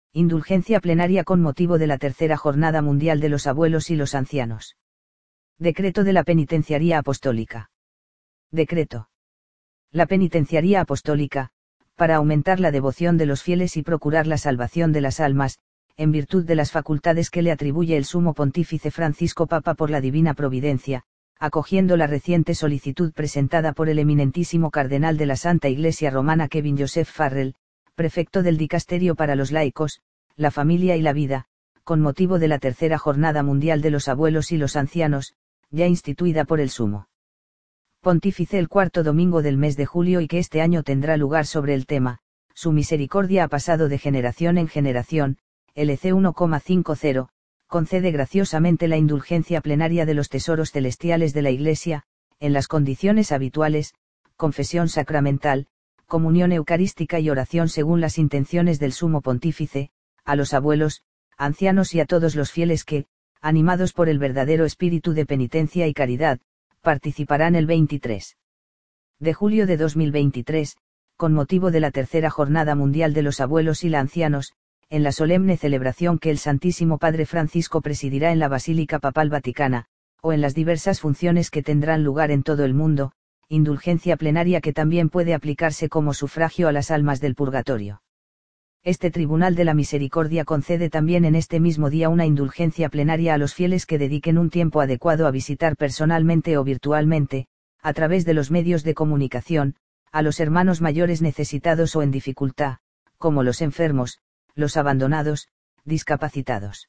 Indulgencia plenaria con motivo de la tercera Jornada Mundial de los Abuelos y los Ancianos. Decreto de la Penitenciaría Apostólica. Decreto. La Penitenciaría Apostólica, para aumentar la devoción de los fieles y procurar la salvación de las almas, en virtud de las facultades que le atribuye el Sumo Pontífice Francisco Papa por la Divina Providencia, acogiendo la reciente solicitud presentada por el eminentísimo cardenal de la Santa Iglesia Romana Kevin Joseph Farrell, prefecto del Dicasterio para los Laicos, la Familia y la Vida, con motivo de la tercera Jornada Mundial de los Abuelos y los Ancianos, ya instituida por el Sumo Pontífice el cuarto domingo del mes de julio y que este año tendrá lugar sobre el tema, Su misericordia ha pasado de generación en generación, LC 1,50, concede graciosamente la indulgencia plenaria de los tesoros celestiales de la Iglesia, en las condiciones habituales, confesión sacramental, comunión eucarística y oración según las intenciones del Sumo Pontífice, a los abuelos, ancianos y a todos los fieles que, animados por el verdadero espíritu de penitencia y caridad, participarán el 23 de julio de 2023, con motivo de la tercera Jornada Mundial de los Abuelos y los Ancianos, en la solemne celebración que el Santísimo Padre Francisco presidirá en la Basílica Papal Vaticana, o en las diversas funciones que tendrán lugar en todo el mundo, indulgencia plenaria que también puede aplicarse como sufragio a las almas del purgatorio. Este Tribunal de la Misericordia concede también en este mismo día una indulgencia plenaria a los fieles que dediquen un tiempo adecuado a visitar personalmente o virtualmente, a través de los medios de comunicación, a los hermanos mayores necesitados o en dificultad, como los enfermos, los abandonados, discapacitados.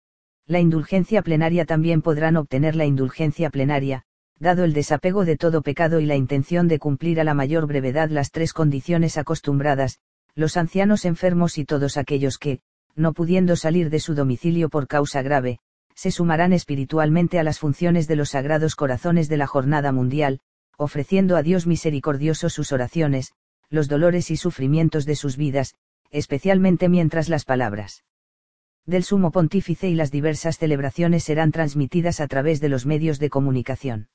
La indulgencia plenaria también podrán obtener la indulgencia plenaria, dado el desapego de todo pecado y la intención de cumplir a la mayor brevedad las tres condiciones acostumbradas, los ancianos enfermos y todos aquellos que, no pudiendo salir de su domicilio por causa grave, se sumarán espiritualmente a las funciones de los Sagrados Corazones de la Jornada Mundial, ofreciendo a Dios misericordioso sus oraciones, los dolores y sufrimientos de sus vidas, especialmente mientras las palabras del Sumo Pontífice y las diversas celebraciones serán transmitidas a través de los medios de comunicación.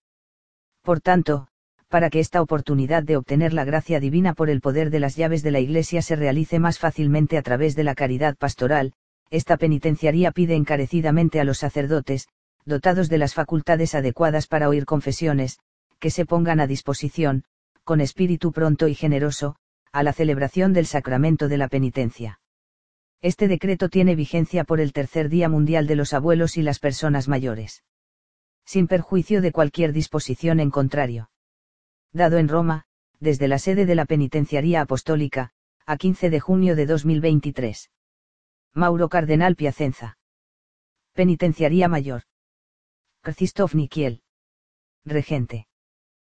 Por tanto, para que esta oportunidad de obtener la gracia divina por el poder de las llaves de la Iglesia se realice más fácilmente a través de la caridad pastoral, esta penitenciaría pide encarecidamente a los sacerdotes, dotados de las facultades adecuadas para oír confesiones, que se pongan a disposición, con espíritu pronto y generoso, a la celebración del sacramento de la penitencia. Este decreto tiene vigencia por el tercer Día Mundial de los Abuelos y las Personas Mayores. Sin perjuicio de cualquier disposición en contrario. Dado en Roma, desde la sede de la Penitenciaría Apostólica, a 15 de junio de 2023. Mauro Cardenal Piacenza. Penitenciaría Mayor. Krzysztof Nykiel. Regente.